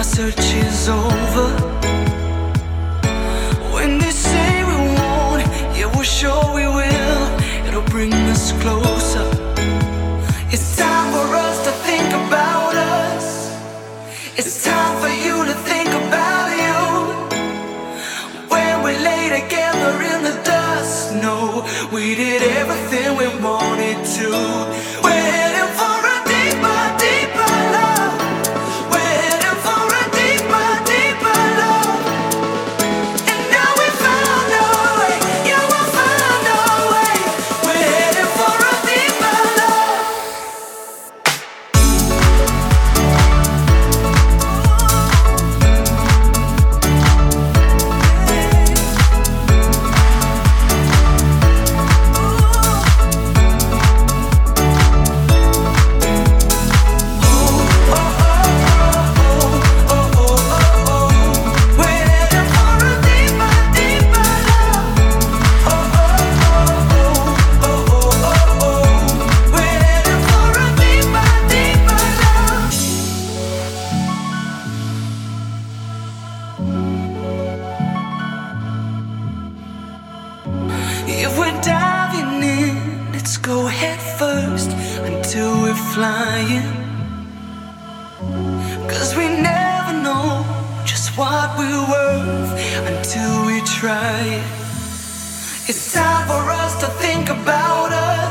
search is over. When they say we won't, yeah, we're sure we will. It'll bring us closer. It's time for us to think about us. It's time for you to think about you. When we lay together in the dust, no, we did everything we wanted to. We're heading for a deeper, deeper love. We're heading for a deeper, deeper love. And now we found our way. Yeah, we found our way. We're heading for a deeper love. If we're diving in, let's go head first until we're flying. 'Cause we never know just what we're worth until we try it. It's time for us to think about us.